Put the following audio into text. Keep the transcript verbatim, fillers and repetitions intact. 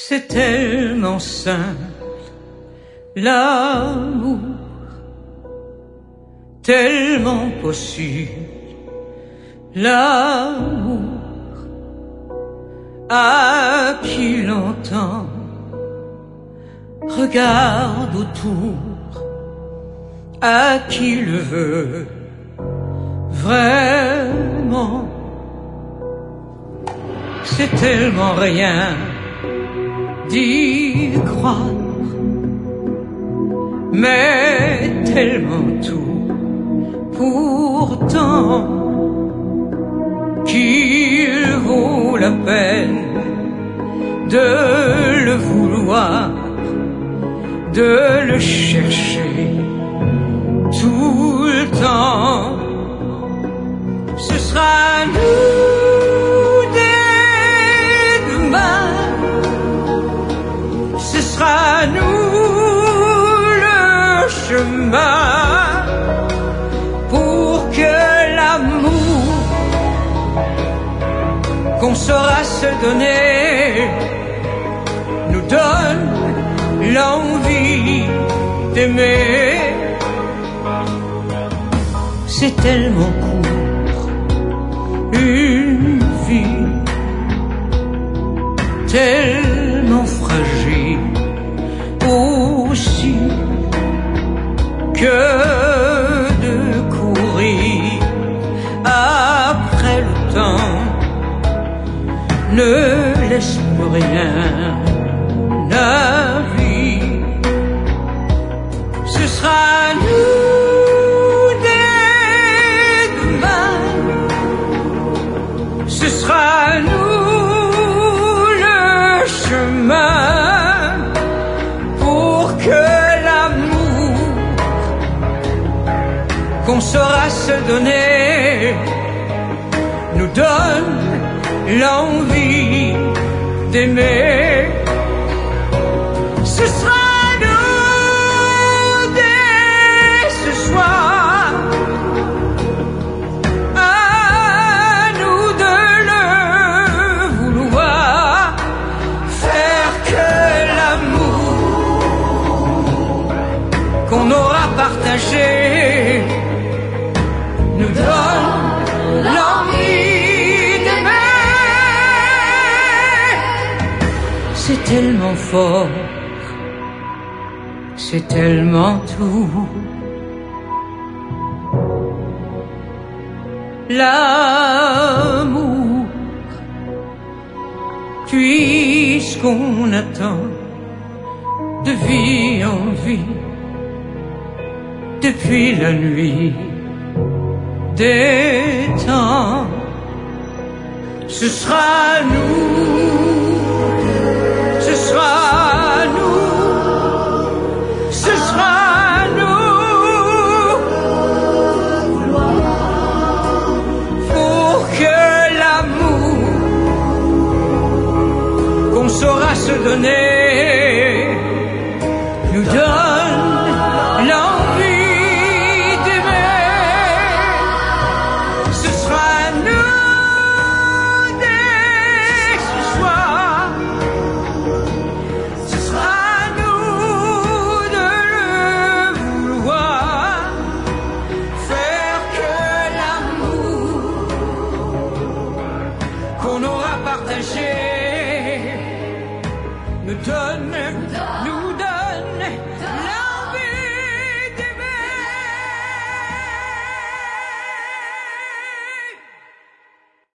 C'est tellement simple, l'amour, tellement possible, l'amour, à qui l'entend, regarde autour, à qui le veut vraiment. C'est tellement rien d'y croire, mais tellement tout pourtant qu'il vaut la peine de le vouloir, de le chercher tout le temps. Ce sera nous dès demain, ce sera nous le chemin pour que l'amour qu'on saura se donner nous donne l'envie d'aimer. C'est tellement court, une vie tellement fragile aussi, que de courir après le temps ne laisse plus rien à vie. Ce sera nous dès demain, ce sera nous le chemin pour que l'amour qu'on saura se donner nous donne l'envie d'aimer. Ce sera nous dès ce soir, à nous de le vouloir, faire que l'amour qu'on aura partagé nous donne l'envie d'aimer. C'est tellement fort, c'est tellement tout. L'amour, puisqu'on attend de vie en vie depuis la nuit des temps, ce sera nous, ce sera nous, ce sera nous, pour que l'amour qu'on saura se donner nous donne l'envie d'aimer. Ce sera nous dès ce soir, ce sera nous de le vouloir, faire que l'amour qu'on aura partagé nous donne